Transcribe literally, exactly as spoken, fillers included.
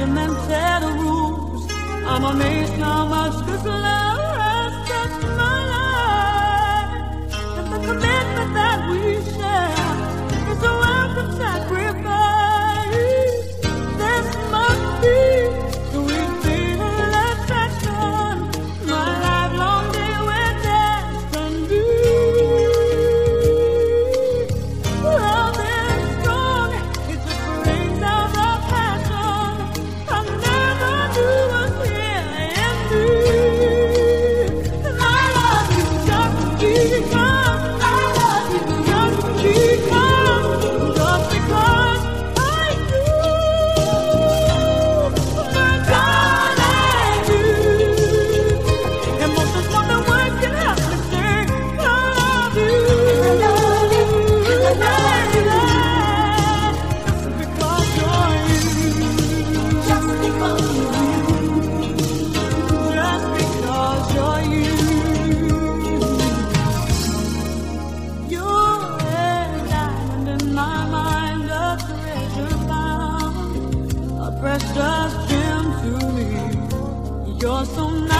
implemented rules. I'm amazed how much this love has touched my life. And the commitment that we share is a welcome sacrifice. This must be sweet fatal attraction. My lifelong day we're destined to. Love is strong, it just brings out the passion. I never knew was here in me. And I love you just because, I love you just because, just because I do. My God, I do. And most is more than words can help me say, I love you. I love you. I love you. Just because you're you. Just because you're you. Just because you're you. You're a diamond in my mind, a treasure found, a precious gem to me. You're so nice.